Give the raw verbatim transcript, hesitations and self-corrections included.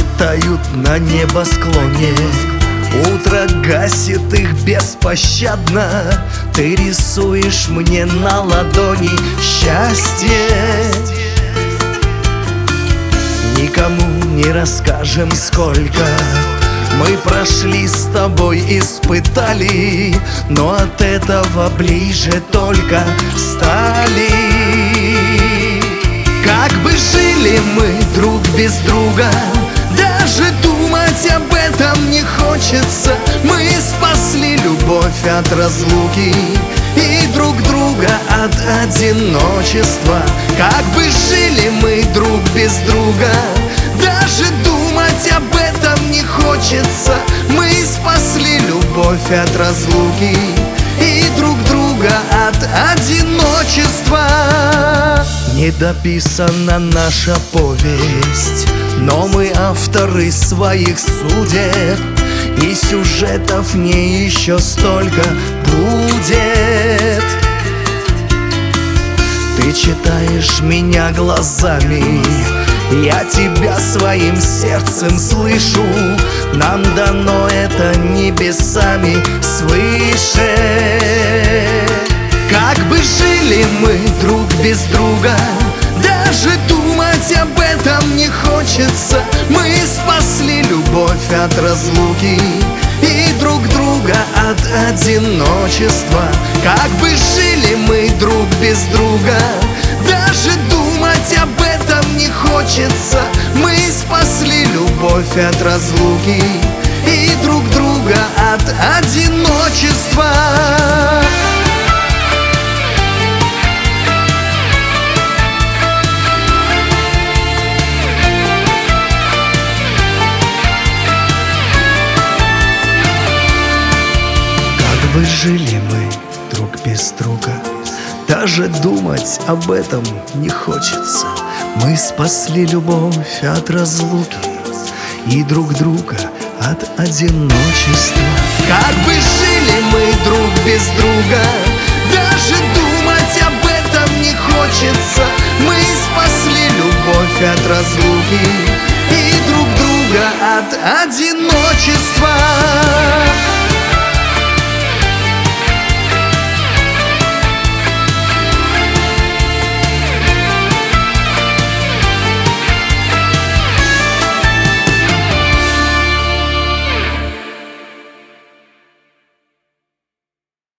тают на небосклоне. Утро гасит их беспощадно. Ты рисуешь мне на ладони счастье. Никому не расскажем, сколько мы прошли с тобой, испытали, но от этого ближе только стали. Как бы жили мы друг без друга, даже думать об этом не хочется. Мы спасли любовь от разлуки и друг друга от одиночества. Как бы жили мы друг без друга, даже думать об этом не хочется. Мы спасли любовь от разлуки и друг друга от одиночества. Недописана наша повесть, но мы авторы своих судеб, и сюжетов в ней еще столько будет. Ты читаешь меня глазами, я тебя своим сердцем слышу. Нам дано это небесами свыше. Как бы жили мы друг без друга, даже думать об этом не хочется. Мы спасли любовь от разлуки и друг друга от одиночества. Как бы жили мы друг без друга, даже думать об этом не хочется. Мы спасли любовь от разлуки и друг друга от одиночества. Как бы жили мы друг без друга, даже думать об этом не хочется. Мы спасли любовь от разлуки и друг друга от одиночества. Как бы жили мы друг без друга, даже думать об этом не хочется. Мы спасли любовь от разлуки и друг друга от одиночества.